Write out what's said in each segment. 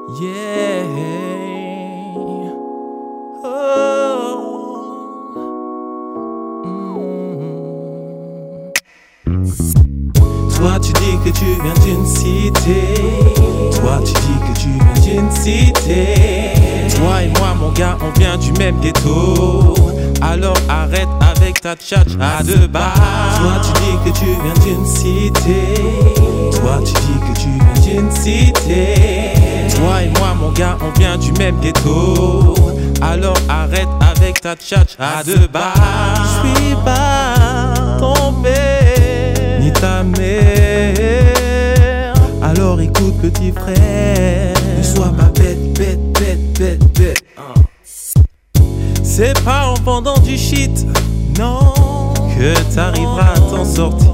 Yeah. Oh. Toi tu dis que tu viens d'une cité. Toi tu dis que tu viens d'une cité. Toi et moi mon gars on vient du même ghetto. Alors arrête avec ta tchatch à deux barres. Toi tu dis que tu viens d'une cité. Toi tu dis que tu viens d'une cité. Toi et moi mon gars on vient du même ghetto. Alors arrête avec ta tchatch à deux barres. Je suis pas tombé ni ta mère. Alors écoute petit frère, ne sois pas bête. C'est pas en vendant du shit, non, que t'arriveras à t'en sortir.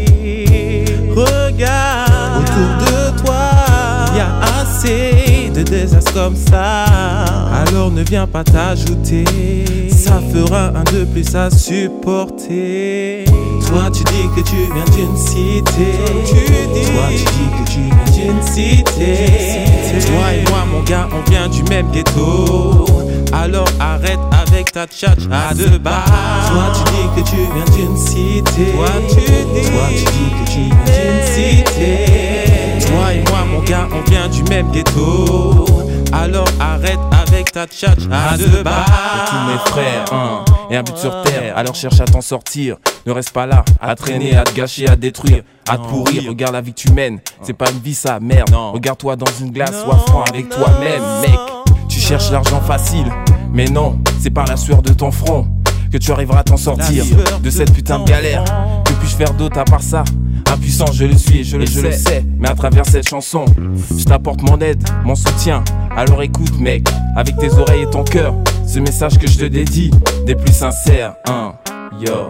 Regarde autour de toi, y a assez de désastres comme ça. Alors ne viens pas t'ajouter, ça fera un de plus à supporter. Toi tu dis que tu viens d'une cité. Toi tu dis que tu viens d'une cité. Toi et moi mon gars on vient du même ghetto. Alors arrête avec ta tchatch à deux barres. Toi tu dis que tu viens d'une cité. Toi tu dis que tu viens d'une cité. Toi et moi mon gars on vient du même ghetto. Alors arrête avec ta tchatch à deux barres. Tous mes frères, et un but sur terre. Alors cherche à t'en sortir. Ne reste pas là, à traîner, à te gâcher, à détruire, à te pourrir. Regarde la vie que tu mènes, c'est pas une vie ça, merde. Regarde-toi dans une glace, sois franc avec toi-même, mec. Tu cherches l'argent facile, mais non, c'est par la sueur de ton front que tu arriveras à t'en sortir de cette putain de galère. Que puis-je faire d'autre à part ça? Impuissant je le suis et je le sais. Mais à travers cette chanson, je t'apporte mon aide, mon soutien. Alors écoute mec, avec tes oreilles et ton cœur, ce message que je te dédie, des plus sincères, yo.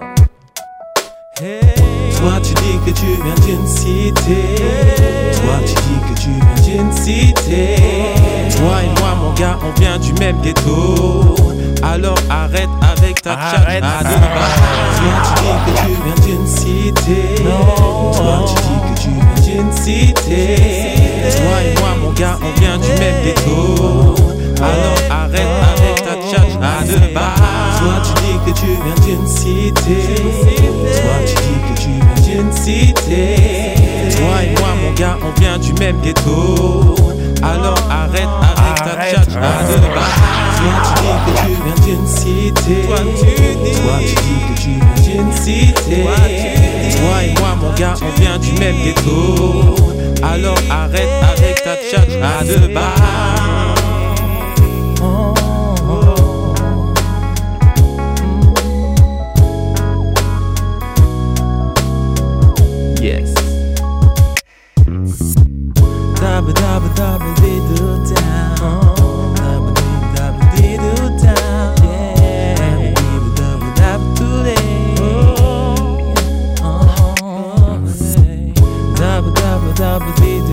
Toi tu dis que tu viens d'une cité. Toi tu dis que tu viens d'une cité. Toi et moi mon gars on vient du même ghetto. Alors arrête avec ta tchatch à deux barres. Toi tu dis que tu viens d'une cité. Toi tu dis que tu viens d'une cité. Toi et moi mon gars on vient du même ghetto. Alors arrête avec ta tchatch à deux barres. Toi tu dis que tu viens d'une cité. Toi tu dis que tu viens d'une cité. Toi et moi mon gars on vient du même ghetto. Alors arrête avec ta tchatch à deux barres. Toi tu dis que tu viens d'une cité. Toi tu dis que tu viens d'une cité. Toi et moi mon gars on vient du même ghetto. Alors arrête avec ta tchatch à deux barres. Yes. Dabba dabba dabba dee doo down. Dabba dabba dee doo down. Yeah. Dabba dabba today. Dabba dabba dabba dee